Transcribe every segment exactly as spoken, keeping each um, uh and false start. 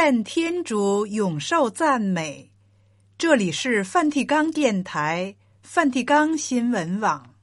愿天主永受赞美。这里是梵蒂冈电台、梵蒂冈新闻网。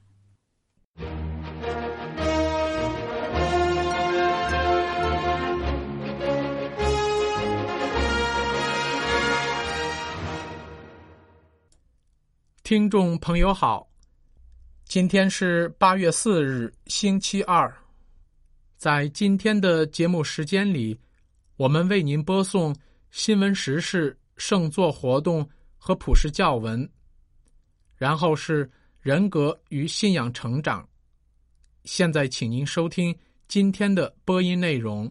听众朋友好，今天是八月四日，星期二。在今天的节目时间里，我们为您播送新闻时事、圣座活动和普世教文，然后是人格与信仰成长。现在请您收听今天的播音内容。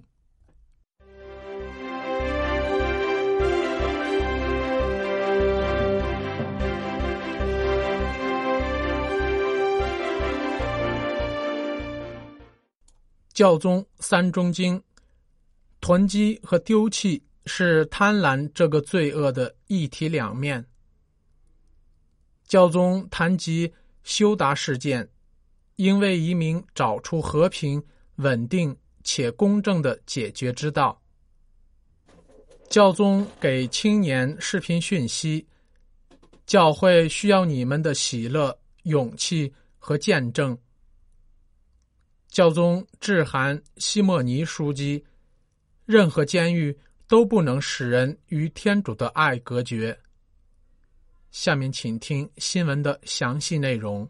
教宗三中经，囤积和丢弃是贪婪这个罪恶的一体两面。教宗谈及修达事件，应为移民找出和平、稳定且公正的解决之道。教宗给青年视频讯息，教会需要你们的喜乐、勇气和见证。教宗致函西莫尼枢机，任何监狱都不能使人与天主的爱隔绝。下面请听新闻的详细内容。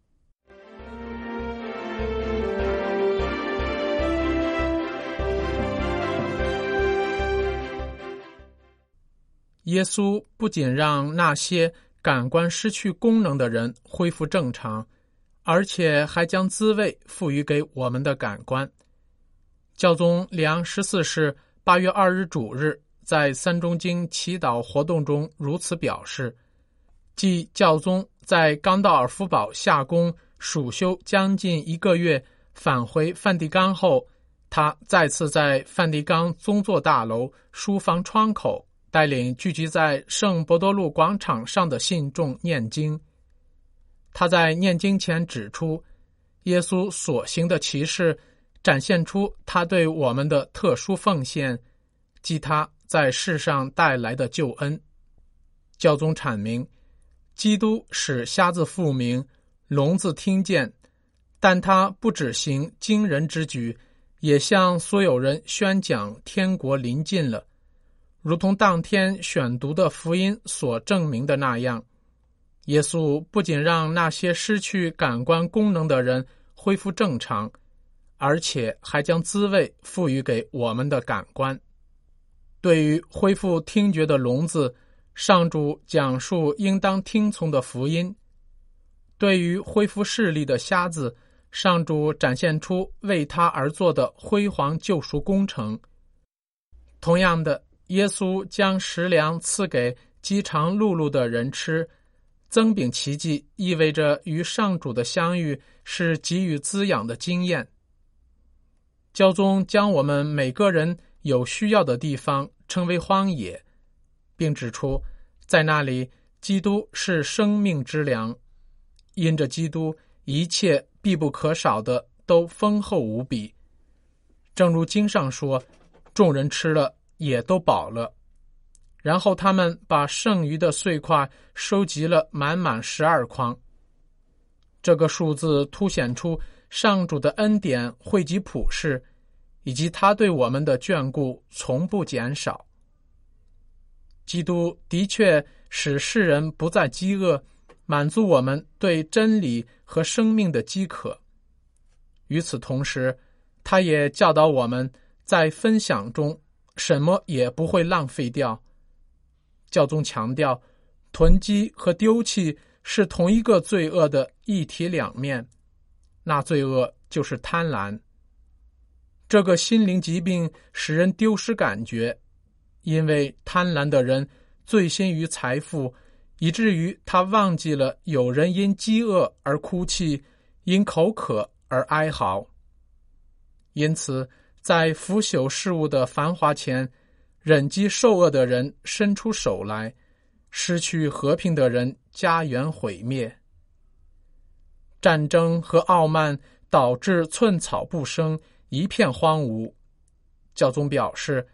耶稣不仅让那些感官失去功能的人恢复正常，而且还将滋味赋予给我们的感官。教宗里昂十四世八月二日主日在三中经祈祷活动中如此表示，即教宗在冈道尔夫堡夏宫暑休将近一个月返回梵蒂冈后，他再次在梵蒂冈宗座大楼书房窗口带领聚集在圣伯多禄广场上的信众念经。他在念经前指出，耶稣所行的奇事展现出他对我们的特殊奉献，即他在世上带来的救恩。教宗阐明，基督使瞎子复明，聋子听见，但他不只行惊人之举，也向所有人宣讲天国临近了，如同当天选读的福音所证明的那样。耶稣不仅让那些失去感官功能的人恢复正常，而且还将滋味赋予给我们的感官。对于恢复听觉的聋子，上主讲述应当听从的福音；对于恢复视力的瞎子，上主展现出为他而做的辉煌救赎工程。同样的，耶稣将食粮赐给饥肠辘辘的人吃，增饼奇迹意味着与上主的相遇是给予滋养的经验。教宗将我们每个人有需要的地方称为荒野，并指出，在那里基督是生命之粮，因着基督，一切必不可少的都丰厚无比。正如经上说，众人吃了也都饱了。然后他们把剩余的碎块收集了满满十二筐。这个数字凸显出上主的恩典惠及普世，以及他对我们的眷顾从不减少。基督的确使世人不再饥饿，满足我们对真理和生命的饥渴。与此同时，他也教导我们在分享中什么也不会浪费掉。教宗强调，囤积和丢弃是同一个罪恶的一体两面，那罪恶就是贪婪。这个心灵疾病使人丢失感觉，因为贪婪的人醉心于财富，以至于他忘记了有人因饥饿而哭泣，因口渴而哀嚎。因此，在腐朽事物的繁华前，忍饥受饿的人伸出手来，失去和平的人家园毁灭。战争和傲慢导致寸草不生，一片荒芜。教宗表示，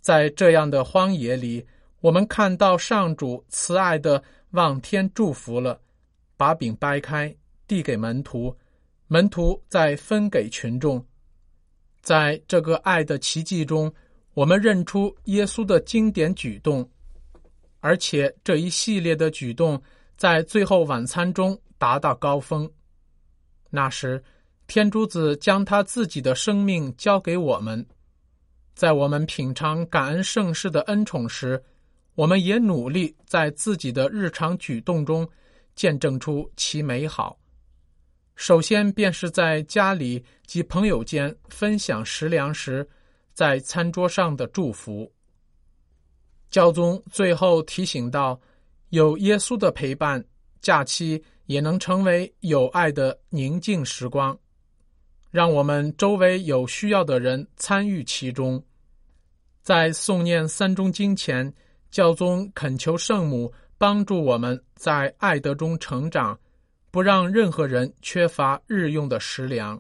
在这样的荒野里，我们看到上主慈爱地望天祝福了，把饼掰开，递给门徒，门徒再分给群众。在这个爱的奇迹中，我们认出耶稣的经典举动，而且这一系列的举动在最后晚餐中达到高峰。那时，天主子将他自己的生命交给我们，在我们品尝感恩圣事的恩宠时，我们也努力在自己的日常举动中见证出其美好。首先便是在家里及朋友间分享食粮时，在餐桌上的祝福。教宗最后提醒到，有耶稣的陪伴，假期也能成为有爱的宁静时光，让我们周围有需要的人参与其中。在诵念三中经前，教宗恳求圣母帮助我们在爱德中成长，不让任何人缺乏日用的食粮。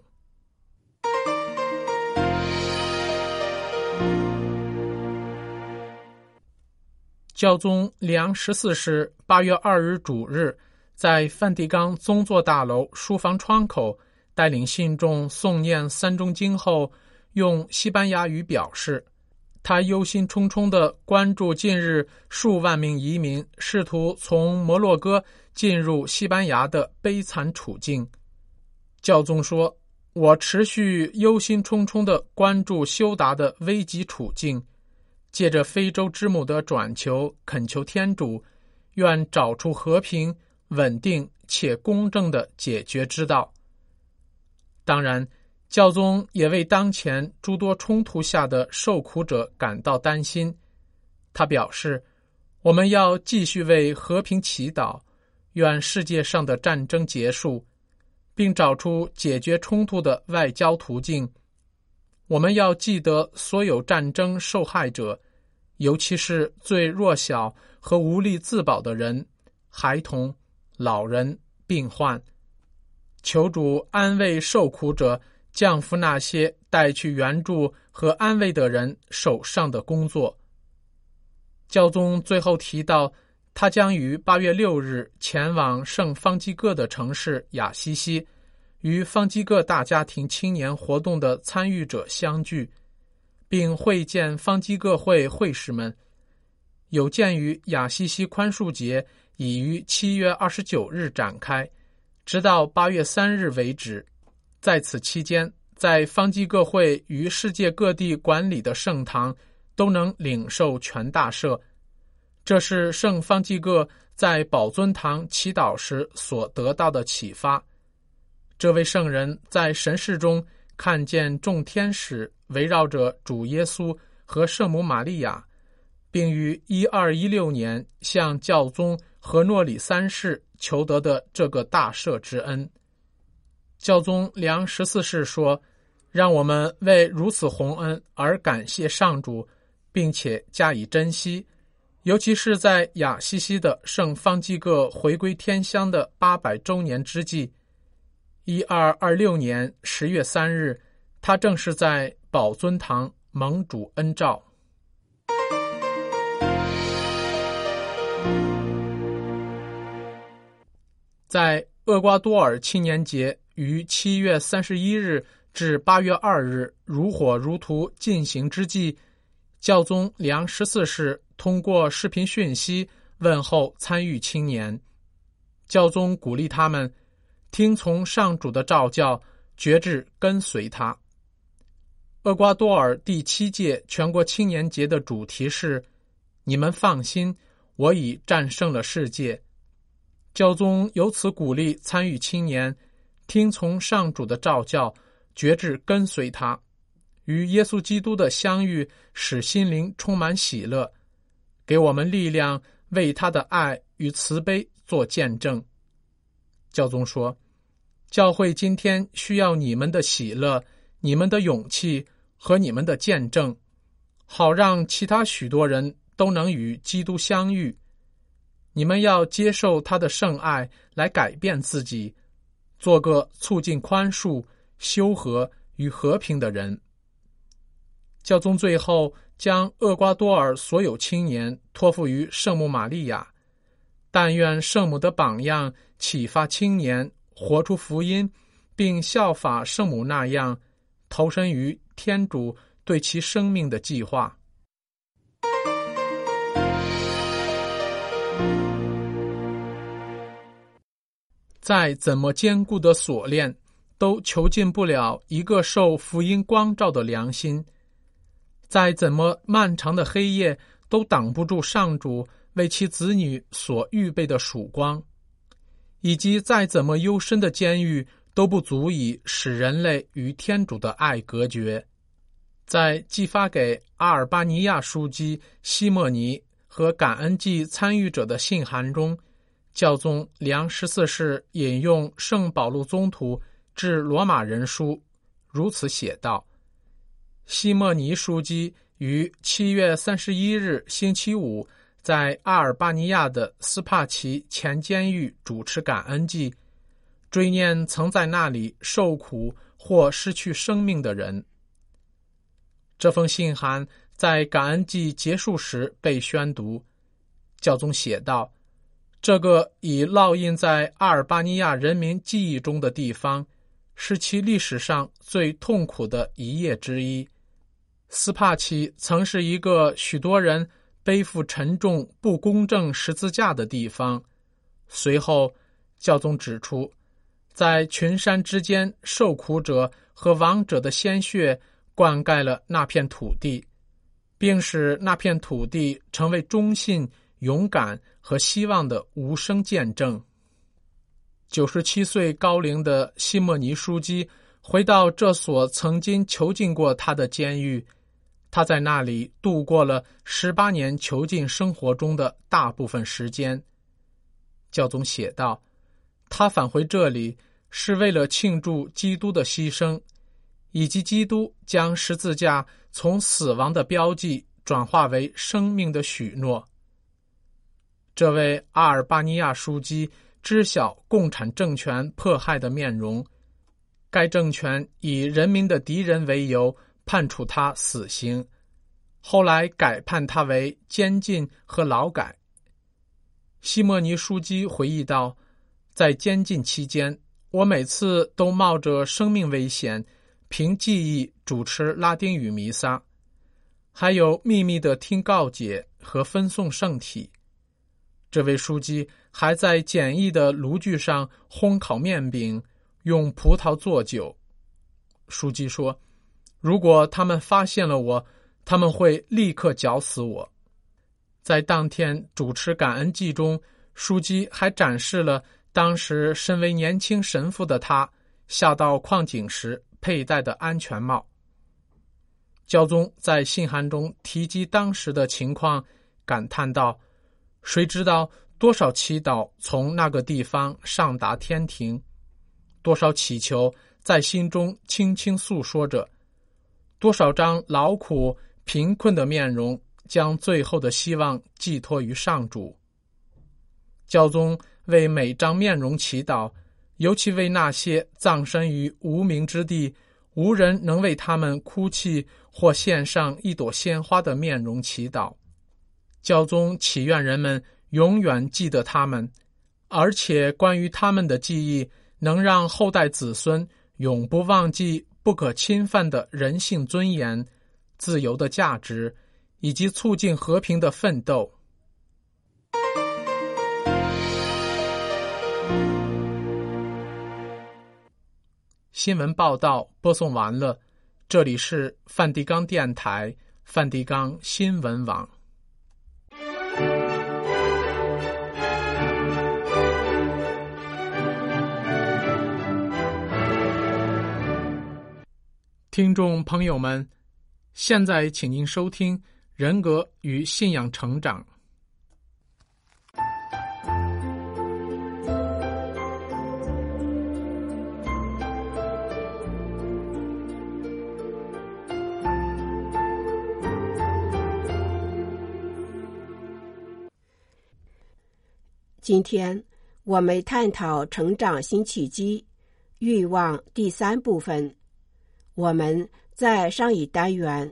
教宗良十四世八月二日主日，在梵蒂冈宗座大楼书房窗口带领信众诵念三中经后，用西班牙语表示，他忧心忡忡地关注近日数万名移民试图从摩洛哥进入西班牙的悲惨处境。教宗说，我持续忧心忡忡地关注休达的危急处境，借着非洲之母的转求，恳求天主，愿找出和平、稳定且公正的解决之道。当然，教宗也为当前诸多冲突下的受苦者感到担心。他表示，我们要继续为和平祈祷，愿世界上的战争结束，并找出解决冲突的外交途径。我们要记得所有战争受害者，尤其是最弱小和无力自保的人、孩童、老人、病患。求主安慰受苦者，降服那些带去援助和安慰的人手上的工作。教宗最后提到，他将于八月六日前往圣方济各的城市雅西西，与方济各大家庭青年活动的参与者相聚，并会见方济各会会士们。有鉴于雅西西宽恕节已于七月二十九日展开，直到八月三日为止。在此期间，在方济各会与世界各地管理的圣堂都能领受全大赦。这是圣方济各在宝尊堂祈祷时所得到的启发。这位圣人在神视中看见众天使围绕着主耶稣和圣母玛利亚，并于一二一六年向教宗和诺里三世求得的这个大赦之恩。教宗良十四世说，让我们为如此宏恩而感谢上主，并且加以珍惜，尤其是在雅西西的圣方济各回归天乡的八百周年之际。一二二六年十月三日，他正是在宝尊堂蒙主恩召。在厄瓜多尔青年节于七月三十一日至八月二日如火如荼进行之际，教宗良十四世通过视频讯息问候参与青年。教宗鼓励他们听从上主的召叫，决志跟随他。厄瓜多尔第七届全国青年节的主题是你们放心，我已战胜了世界。教宗由此鼓励参与青年听从上主的召叫，决志跟随他，与耶稣基督的相遇使心灵充满喜乐，给我们力量为他的爱与慈悲做见证。教宗说，教会今天需要你们的喜乐，你们的勇气和你们的见证，好让其他许多人都能与基督相遇。你们要接受他的圣爱来改变自己，做个促进宽恕、修和与和平的人。 教宗最后将厄瓜多尔所有青年托付于圣母玛利亚，但愿圣母的榜样启发青年活出福音，并效法圣母那样投身于天主对其生命的计划。再怎么坚固的锁链，都囚禁不了一个受福音光照的良心；再怎么漫长的黑夜，都挡不住上主为其子女所预备的曙光；以及再怎么幽深的监狱，都不足以使人类与天主的爱隔绝。在寄发给阿尔巴尼亚枢机西莫尼和感恩祭参与者的信函中，教宗良十四世引用圣保禄宗徒致罗马人书，如此写道：西莫尼枢机于七月三十一日星期五在阿尔巴尼亚的斯帕奇前监狱主持感恩祭，追念曾在那里受苦或失去生命的人。这封信函在感恩祭结束时被宣读，教宗写道：这个已烙印在阿尔巴尼亚人民记忆中的地方，是其历史上最痛苦的一页之一。斯帕奇曾是一个许多人背负沉重不公正十字架的地方。随后，教宗指出，在群山之间受苦者和亡者的鲜血灌溉了那片土地，并使那片土地成为忠信、勇敢和希望的无声见证。九十七岁高龄的西莫尼枢机回到这所曾经囚禁过他的监狱，他在那里度过了十八年囚禁生活中的大部分时间。教宗写道，他返回这里是为了庆祝基督的牺牲，以及基督将十字架从死亡的标记转化为生命的许诺。这位阿尔巴尼亚枢机知晓共产政权迫害的面容，该政权以人民的敌人为由判处他死刑，后来改判他为监禁和劳改。西莫尼枢机回忆道，在监禁期间，我每次都冒着生命危险凭记忆主持拉丁语弥撒，还有秘密地听告解和分送圣体。这位枢机还在简易的炉具上烘烤面饼，用葡萄做酒。枢机说，如果他们发现了我，他们会立刻绞死我。在当天主持感恩祭中，枢机还展示了当时身为年轻神父的他下到矿井时佩戴的安全帽。教宗在信函中提及当时的情况，感叹道，谁知道多少祈祷从那个地方上达天庭，多少祈求在心中轻轻诉说着，多少张劳苦贫困的面容将最后的希望寄托于上主。教宗为每张面容祈祷，尤其为那些葬身于无名之地，无人能为他们哭泣或献上一朵鲜花的面容祈祷。教宗祈愿人们永远记得他们，而且关于他们的记忆能让后代子孙永不忘记不可侵犯的人性尊严、自由的价值，以及促进和平的奋斗。新闻报道播送完了，这里是梵蒂冈电台、梵蒂冈新闻网。听众朋友们，现在请您收听《人格与信仰成长》。 今天我们探讨成长新契机欲望第三部分。我们在上一单元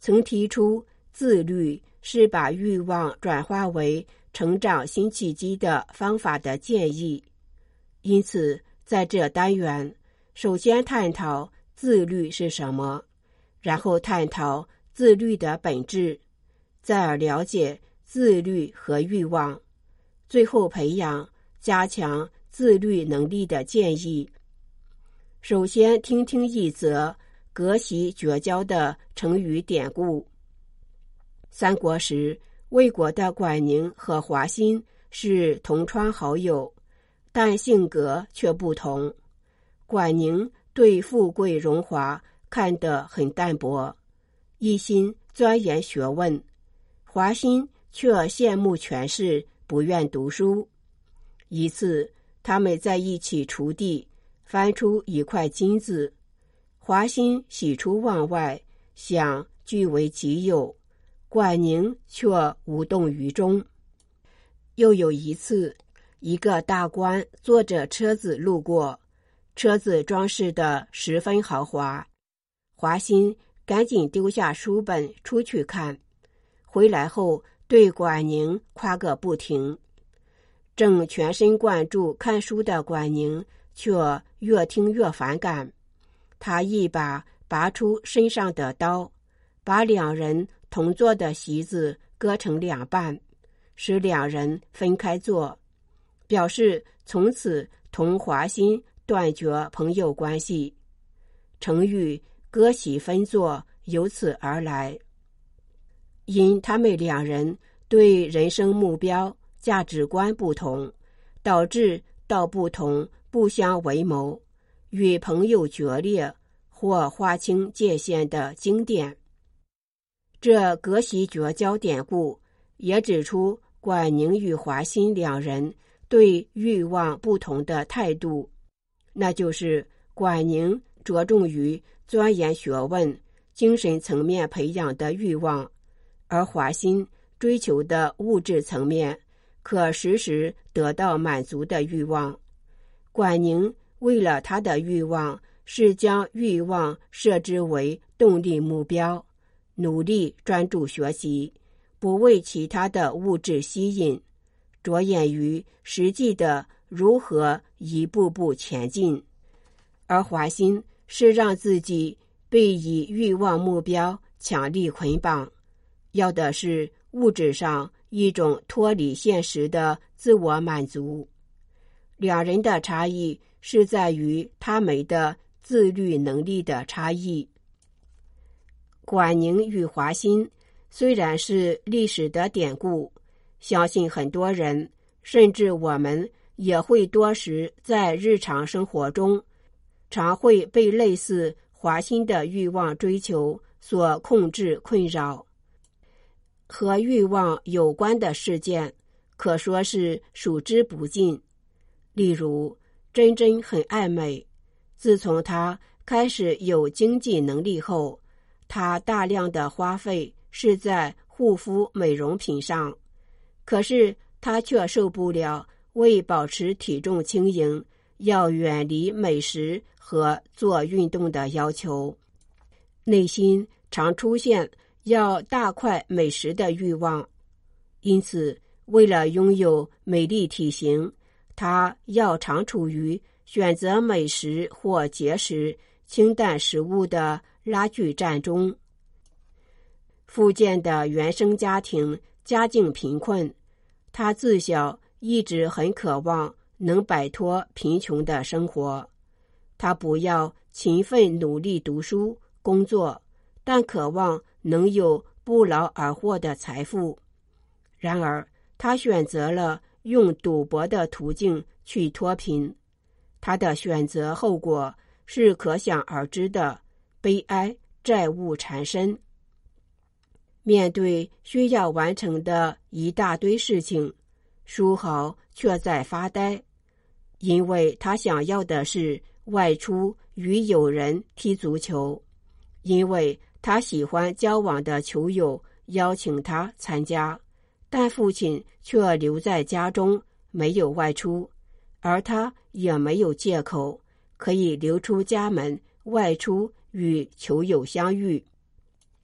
曾提出自律是把欲望转化为成长新契机的方法的建议。因此，在这单元，首先探讨自律是什么，然后探讨自律的本质，再而了解自律和欲望，最后培养加强自律能力的建议。首先听听一则隔席绝交的成语典故。三国时，魏国的管宁和华歆是同窗好友，但性格却不同。管宁对富贵荣华看得很淡薄，一心钻研学问；华歆却羡慕权势，不愿读书。一次，他们在一起锄地，翻出一块金子，华歆喜出望外，想据为己有，管宁却无动于衷。又有一次，一个大官坐着车子路过，车子装饰得十分豪华，华歆赶紧丢下书本出去看，回来后对管宁夸个不停。正全神贯注看书的管宁却越听越反感，他一把拔出身上的刀，把两人同坐的席子割成两半，使两人分开坐，表示从此同华歆断绝朋友关系。成语割席分坐由此而来。因他们两人对人生目标、价值观不同，导致道不同不相为谋，与朋友决裂或划清界限的经典。这隔席绝交典故也指出管宁与华歆两人对欲望不同的态度，那就是管宁着重于钻研学问、精神层面培养的欲望，而华歆追求的物质层面可时时得到满足的欲望。管宁为了他的欲望，是将欲望设置为动力目标，努力专注学习，不为其他的物质吸引，着眼于实际的如何一步步前进。而华歆是让自己被以欲望目标强力捆绑，要的是物质上一种脱离现实的自我满足。两人的差异是在于他们的自律能力的差异。管宁与华歆虽然是历史的典故，相信很多人，甚至我们也会多时在日常生活中，常会被类似华歆的欲望追求所控制困扰。和欲望有关的事件可说是数之不尽。例如，珍珍很爱美，自从她开始有经济能力后，她大量的花费是在护肤美容品上，可是她却受不了为保持体重轻盈要远离美食和做运动的要求，内心常出现要大块美食的欲望。因此，为了拥有美丽体型，他要常处于选择美食或节食、清淡食物的拉锯战中。福建的原生家庭家境贫困，他自小一直很渴望能摆脱贫穷的生活。他不要勤奋努力读书工作，但渴望能有不劳而获的财富。然而，他选择了用赌博的途径去脱贫，他的选择后果是可想而知的，悲哀，债务缠身。面对需要完成的一大堆事情，书豪却在发呆，因为他想要的是外出与友人踢足球，因为他喜欢交往的球友邀请他参加，但父亲却留在家中没有外出，而他也没有借口可以留出家门外出与球友相遇。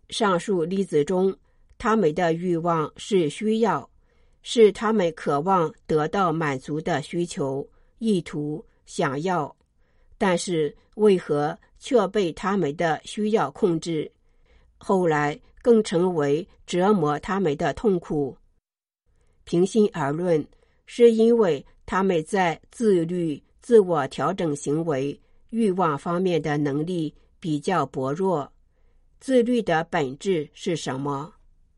上述例子中，他们的欲望是需要，是他们渴望得到满足的需求、意图、想要，但是为何却被他们的需要控制，后来更成为折磨他们的痛苦？平心而论，是因为他们在自律、自我调整行为、欲望方面的能力比较薄弱。自律的本质是什么？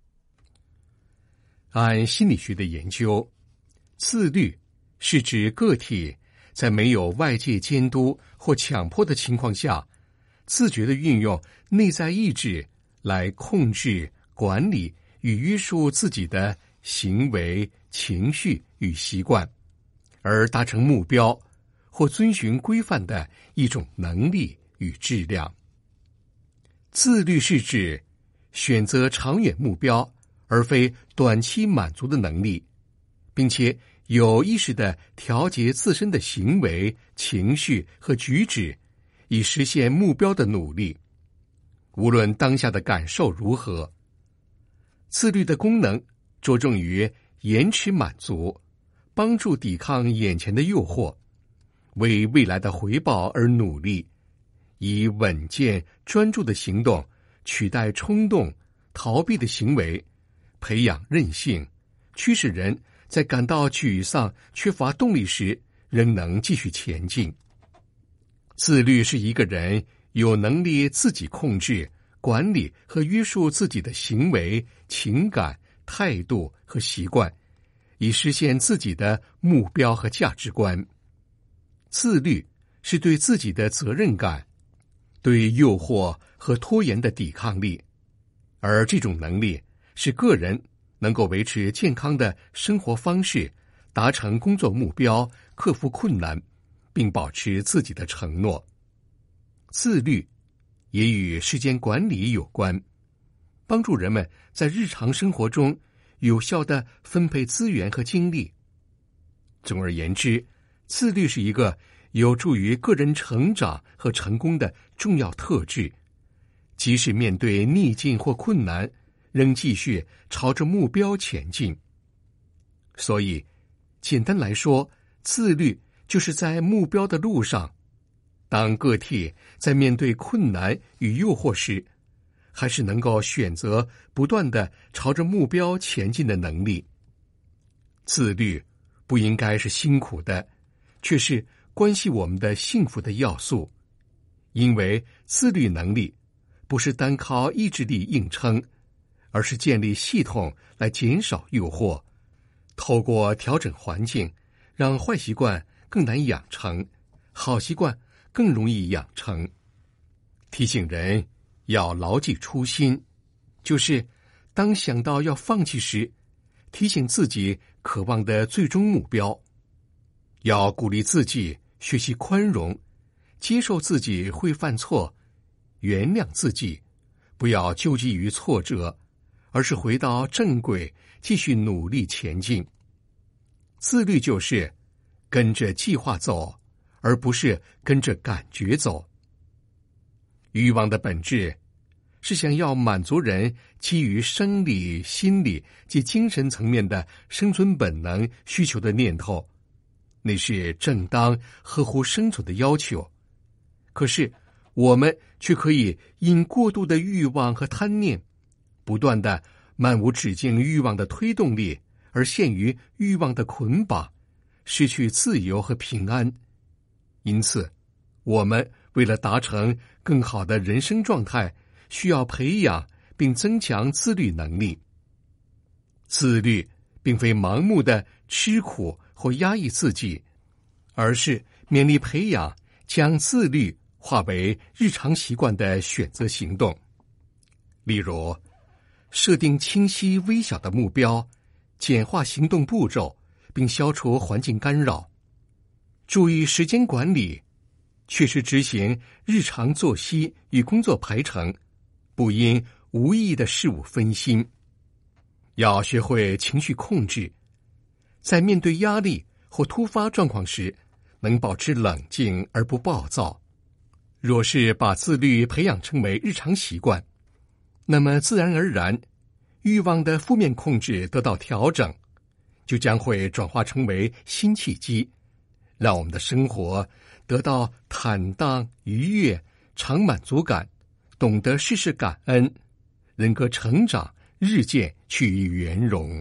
按心理学的研究，自律是指个体在没有外界监督或强迫的情况下，自觉地运用内在意志来控制、管理与约束自己的行为、情绪与习惯，而达成目标或遵循规范的一种能力与质量。自律是指选择长远目标而非短期满足的能力，并且有意识地调节自身的行为、情绪和举止，以实现目标的努力，无论当下的感受如何。自律的功能着重于延迟满足，帮助抵抗眼前的诱惑，为未来的回报而努力，以稳健专注的行动取代冲动逃避的行为，培养韧性，驱使人在感到沮丧缺乏动力时仍能继续前进。自律是一个人有能力自己控制、管理和约束自己的行为、情感、态度和习惯，以实现自己的目标和价值观。自律是对自己的责任感、对诱惑和拖延的抵抗力，而这种能力使个人能够维持健康的生活方式，达成工作目标，克服困难，并保持自己的承诺。自律也与时间管理有关，帮助人们在日常生活中有效地分配资源和精力。总而言之，自律是一个有助于个人成长和成功的重要特质，即使面对逆境或困难，仍继续朝着目标前进。所以，简单来说，自律就是在目标的路上，当个体在面对困难与诱惑时，还是能够选择不断地朝着目标前进的能力。自律不应该是辛苦的，却是关系我们的幸福的要素，因为自律能力不是单靠意志力硬撑，而是建立系统来减少诱惑，透过调整环境，让坏习惯更难养成，好习惯更容易养成。提醒人要牢记初心，就是当想到要放弃时，提醒自己渴望的最终目标，要鼓励自己学习宽容，接受自己会犯错，原谅自己，不要纠结于挫折，而是回到正轨，继续努力前进。自律就是跟着计划走，而不是跟着感觉走。欲望的本质是想要满足人基于生理、心理及精神层面的生存本能需求的念头，那是正当合乎生存的要求。可是我们却可以因过度的欲望和贪念，不断的漫无止境欲望的推动力，而陷于欲望的捆绑，失去自由和平安。因此，我们为了达成更好的人生状态，需要培养并增强自律能力。自律并非盲目的吃苦或压抑自己，而是勉励培养将自律化为日常习惯的选择行动。例如，设定清晰微小的目标，简化行动步骤，并消除环境干扰，注意时间管理，确实执行日常作息与工作排程，不因无意义的事物分心。要学会情绪控制，在面对压力或突发状况时，能保持冷静而不暴躁。若是把自律培养成为日常习惯， 那么自然而然，欲望的负面控制得到调整，就将会转化成为新契机，让我们的生活得到坦荡、愉悦、常满足感，懂得事事感恩，人格成长日渐趋于圆融。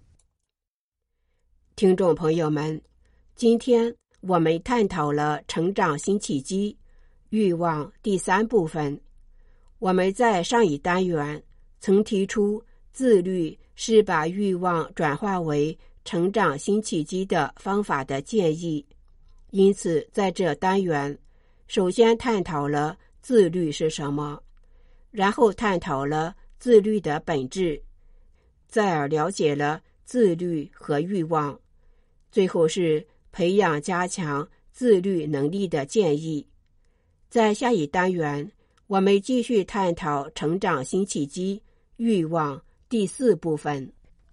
听众朋友们，今天我们探讨了成长新契机欲望第三部分。我们在上一单元曾提出，自律是把欲望转化为成长新契机的方法的建议。因此在这单元首先探讨了自律是什么，然后探讨了自律的本质，再而了解了自律和欲望，最后是培养加强自律能力的建议。在下一单元我们继续探讨成长新契机欲望第四部分。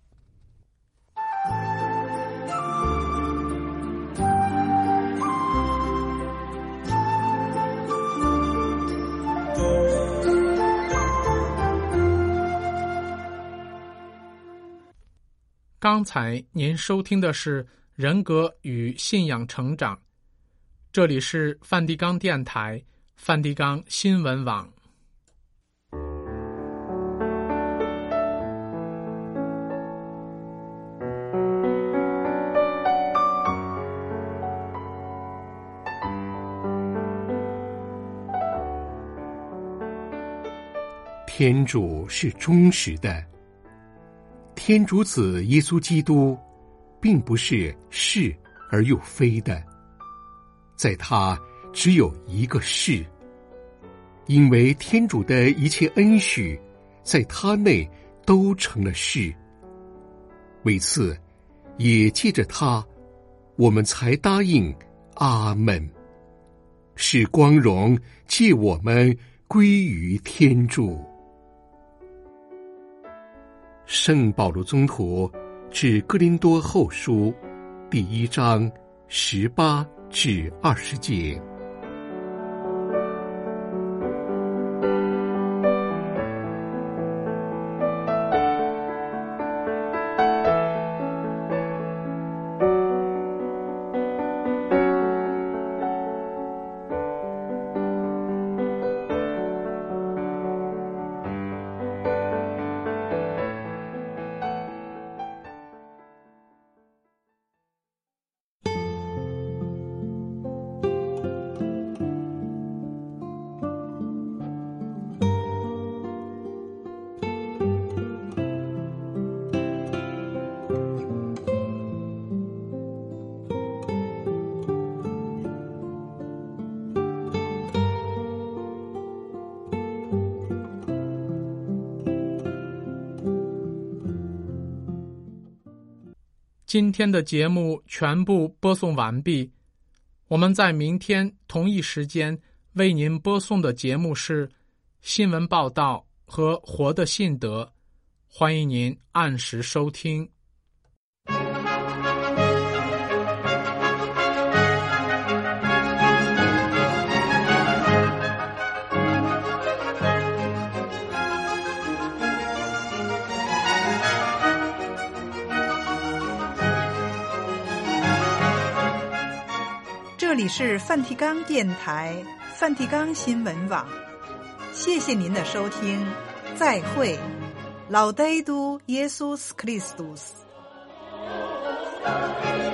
刚才您收听的是人格与信仰成长，这里是梵蒂冈电台梵蒂冈新闻网。 天主是忠实的，天主子耶稣基督并不是是而又非的，在他只有一个是，因为天主的一切恩许在他内都成了是，为此也借着他我们才答应阿们，使光荣借我们归于天主。圣保禄宗徒致哥林多后书第一章十八至二十节。 今天的节目全部播送完毕，我们在明天同一时间为您播送的节目是新闻报道和活的信德，欢迎您按时收听。 这里是梵蒂冈电台梵蒂冈新闻网，谢谢您的收听，再会。Laudetur Jesus Christus。